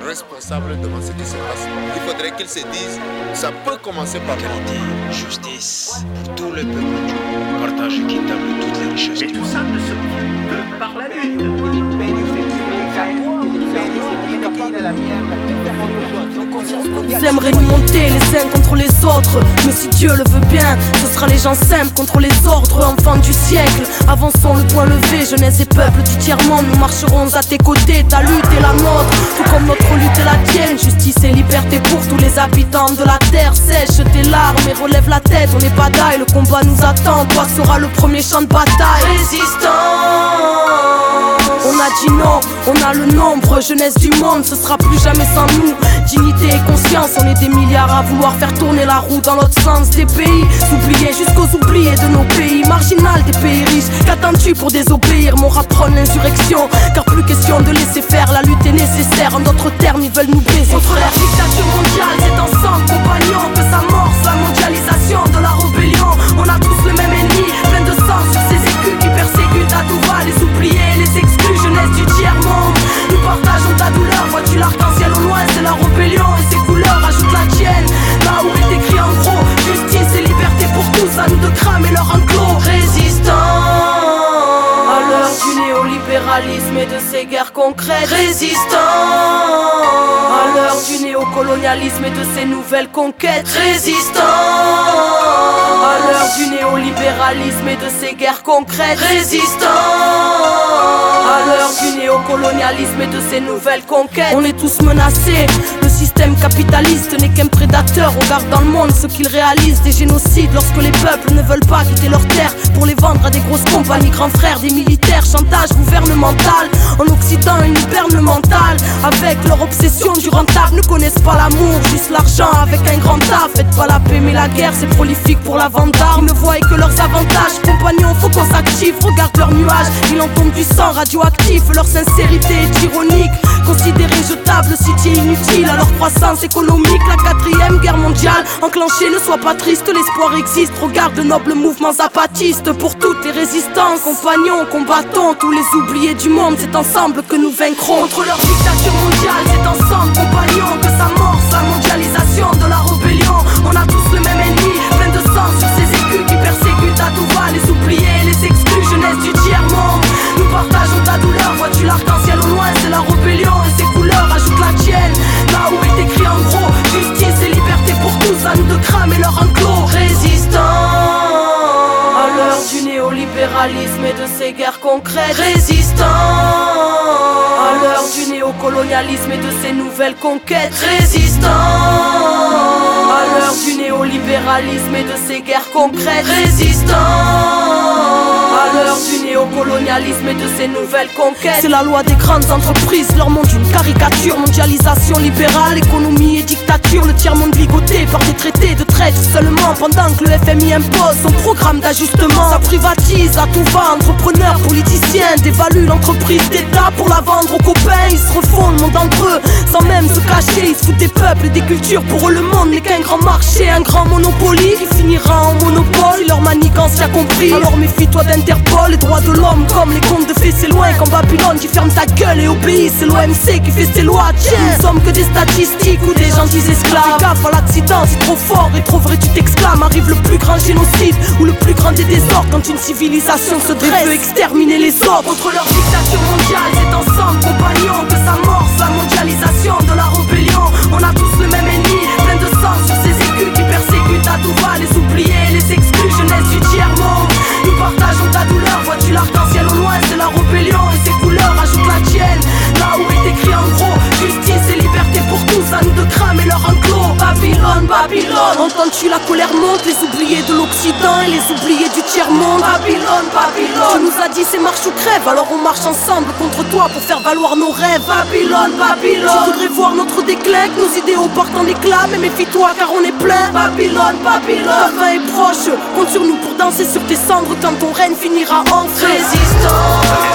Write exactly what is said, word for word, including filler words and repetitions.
responsables devant ce qui se passe. Il faudrait qu'ils se disent, ça peut commencer par égalité, justice pour tout le peuple, partage équitable toutes les richesses. Et tout ça ne se fait que par la lutte. Ils aimeraient nous monter les uns contre les autres, mais si Dieu le veut bien, ce sera les gens simples contre les ordres, enfants du siècle. Avançons le point levé, jeunesse et peuple du tiers-monde. Nous marcherons à tes côtés, ta lutte est la nôtre, tout comme notre lutte est la tienne. Justice et liberté pour tous les habitants de la terre. Sèche tes larmes et relève la tête, on n'est pas d'ail, le combat nous attend. Toi sera le premier champ de bataille. Résistants, on a dit non, on a le nombre, jeunesse du monde, ce sera plus jamais sans nous. Dignité et conscience, on est des milliards à vouloir faire tourner la roue dans l'autre sens. Des pays oubliés jusqu'aux oubliés de nos pays, marginal des pays riches. Qu'attends-tu pour désobéir? Mon rap prône l'insurrection, car plus question de laisser faire, la lutte est nécessaire. En d'autres termes, ils veulent nous baiser. Contre la dictature mondiale, c'est ensemble, compagnons, que s'amorce la mondialisation de la rébellion. On a tous le même ennemi, plein de sang sur ces écus qui persécutent à tout va. Les oubliés, les exclus, jeunesse du tiers-monde. Nous partageons ta douleur, vois-tu l'arc-en-ciel au loin, c'est la rébellion et ses couleurs, ajoute la tienne. Là où est écrit en gros, justice et liberté pour tous, à nous de cramer leur enclos. Résistants à l'heure du néolibéralisme et de ses guerres concrètes. Résistants à l'heure du néocolonialisme et de ses nouvelles conquêtes. Résistants à l'heure du néolibéralisme et de ses guerres concrètes. Résistants à l'heure du néocolonialisme et de ses nouvelles conquêtes. On est tous menacés, le système capitaliste n'est qu'un prédateur. Regarde dans le monde ce qu'il réalise, des génocides lorsque les peuples ne veulent pas quitter leurs terres pour les vendre à des grosses compagnies, grands frères, des militaires, chantage gouvernemental. En Occident, une berne le mental, avec leur obsession du rentable. Ne connaissent pas l'amour, juste l'argent avec un grand A. Faites pas la paix mais la guerre, c'est prolifique pour la vente d'armes. Ils ne voient que leurs avantages, compagnons, faut qu'on s'active. Regarde leurs nuages, il en tombe du sang radioactif. Leur sincérité est ironique, considérée jetable, cité inutile à leur croissance économique. La quatrième guerre mondiale enclenchée, ne sois pas triste, l'espoir existe. Regarde de nobles mouvements zapatistes pour toutes les résistances. Compagnons, combattons, tous les oubliés du monde, c'est ensemble que nous vaincrons. Contre leur dictature mondiale, c'est ensemble, compagnons, que s'amorce la mondialisation de la rébellion. On a tous le même ennemi, plein de sang sur ces écus qui persécutent à tout va. Les oubliés, les exclus, jeunesse du tiers-monde. Nous partageons ta douleur, vois-tu l'arc-en-ciel au loin, c'est la rébellion et ses couleurs, ajoute la tienne. Là où est écrit en gros, justice et liberté pour tous, à nous de cramer leur enclos. Résistants à l'heure du néolibéralisme et de ses guerres concrètes. Résistants à l'heure du néocolonialisme et de ses nouvelles conquêtes. Résistants à l'heure du néolibéralisme et de ses guerres concrètes. Résistants à l'heure du néocolonialisme et de ses nouvelles conquêtes. C'est la loi des grandes entreprises, leur monde une caricature. Mondialisation libérale, économie et dictature. Le tiers-monde ligoté par des traités de traite seulement, pendant que le F M I impose son programme d'ajustement. Ça privatise à tout va, entrepreneurs, politiciens dévaluent l'entreprise d'État pour la vendre aux copains. Ils se refont le monde entre eux sans même se cacher. Ils se foutent des peuples et des cultures, pour eux le monde n'est qu'un grand marché, un grand monopoly qui finira en monopole. Si leur manigance y a compris, alors méfie-toi d'Interpol. Les droits de l'homme comme les contes de fées, c'est loin qu'en Babylone qui ferme ta gueule et obéit. C'est l'O M C qui fait ses lois, tiens. Nous sommes que des statistiques ou des gentils esclaves. Fais gaffe à l'accident, c'est trop fort et trop vrai tu t'exclames. Arrive le plus grand génocide ou le plus grand des désordres, quand une civilisation se dresse, veut exterminer les autres. Contre leur dictature mondiale, c'est ensemble, compagnons, que s'amorce la mondialisation de la rébellion. On a tous le même ennemi, plein de sang sur ces écus qui persécutent à tout va. Les oubliés, les exclus, jeunesse du tiers-monde. Nous partageons ta douleur, vois-tu l'arc-en-ciel au loin, c'est la rébellion et ses couleurs, ajoute la tienne. Là où est écrit en gros, justice et liberté pour tous, à nous de cramer leur enclos. Babylone, Babylone, entends-tu la colère monte, les oubliés de l'Occident et les oubliés du tiers-monde. Babylone, Babylone, tu nous as dit c'est marche ou crève, alors on marche ensemble contre toi pour faire valoir nos rêves. Babylone, Babylone, tu voudrais voir notre déclin, que nos idéaux partent en éclats, mais méfie-toi car on est plein. Babylone, Babylone, la fin est proche, compte sur nous pour danser sur tes cendres quand ton règne finira enfin. Résistants